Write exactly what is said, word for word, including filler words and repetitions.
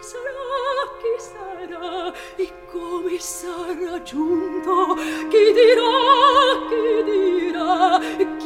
sarà, chi sarà, e come sarà giunto? Chi dirà, chi dirà,